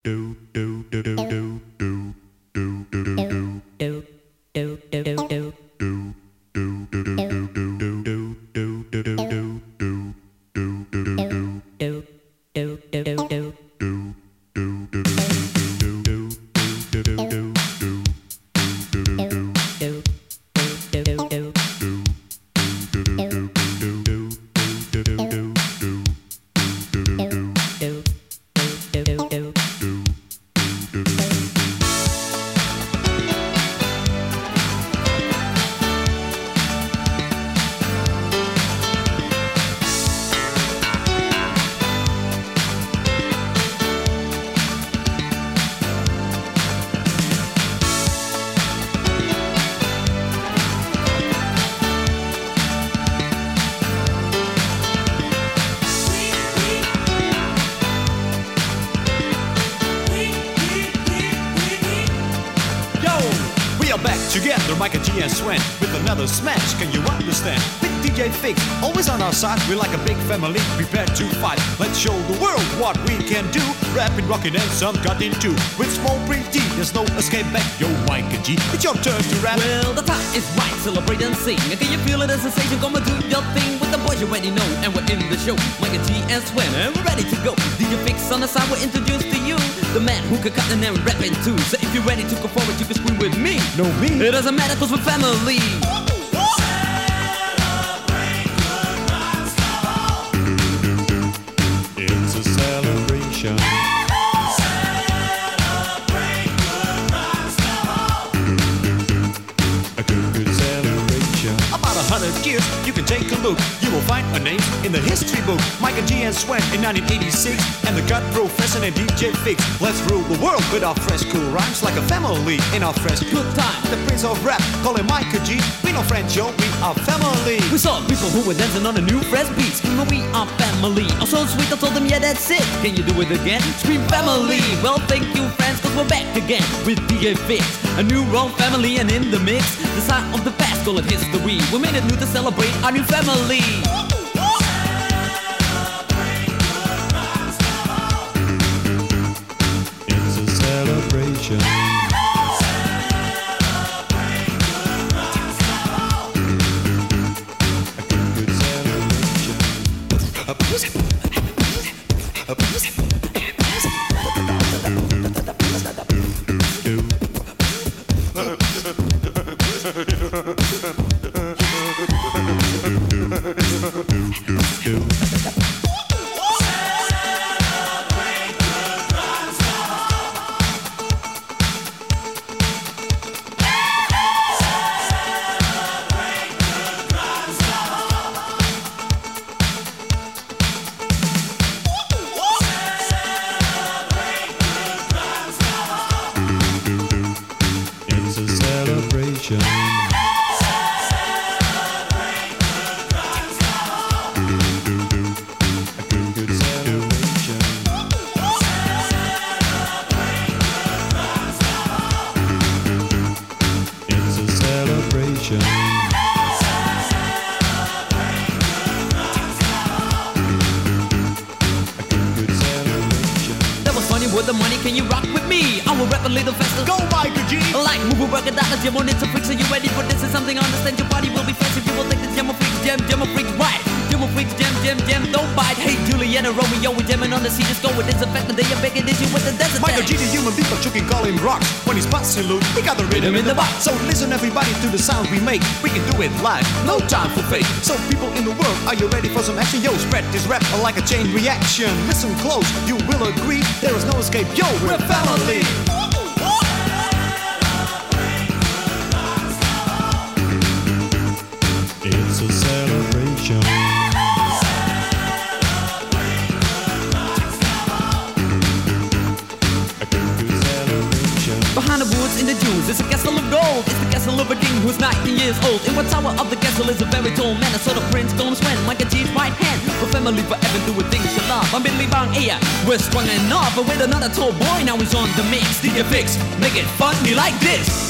Together, Micah G and Swen with another smash, can you understand? With DJ Fix, always on our side, we're like a big family, prepared to fight. Let's show the world what we can do. Rapping, rocking and some cutting too. With small pretty T, there's no escape back. Yo, Micah G, it's your turn to rap. Well, the time is right, celebrate and sing. Can you feel it, a sensation? Come and do your thing with the boys you already know. And we're in the show, Micah G and Swen, and we're ready to go. DJ Fix on the side, we're introduced to you, the man who can cut and then rap it too. So if you're ready to go forward, you can scream with me. No, me. It doesn't matter cause we're family. Celebrate good times, come on. It's a celebration. Celebrate good times, come on. A good celebration. About 100 years, you can take a look. You will find a name in the history book. Micah G and Swen in 1986, and the Cut Professor and DJ Fix. Let's rule the world with our fresh, cool rhymes like a family in our fresh good time. The Prince of Rap, call him Micah G. We no friends, yo, we are family. We saw people who were dancing on a new fresh beat, screaming we are family. I'm so sweet, I told them yeah that's it. Can you do it again? Scream family. Well thank you friends, cause we're back again with DJ Fix. A new wrong family and in the mix, the sign of the past, call it history. We made it new to celebrate our new family. It's a celebration. With the money, can you rock with me? I will rap a little faster. Go, Micah G! Like move a work a dollar, jam on it to freaks. Are you ready for this? Is something I understand. Your body will be fast if you will take the jam of freaks, jam of freaks, right? Jam of freaks, jam, don't bite. Hey, Juliet and Romeo, we jamming on the sea. Just go with this effect, and they are begging this you with the desert. Micah G, the human being, but you can call him rocks. When he's busting loot, he got the rhythm in the box. So listen everybody to the sound we make. We can do it live, no time for fake. So people in the world, are you ready for some action? Yo, spread this rap like a chain reaction. Listen close, you will agree. There is no escape, yo, we're family. It's a celebration. Behind the woods in the dunes, it's a castle of gold. It's the castle of a king who's 19 years old. In what tower of the castle is a very tall man, a sort of prince called Swen. Micah G's right hand, for family forever doing things you love. I'm Billy Bang here, we're strong enough, but with another tall boy, now he's on the mix. DJ Fix, make it funny like this.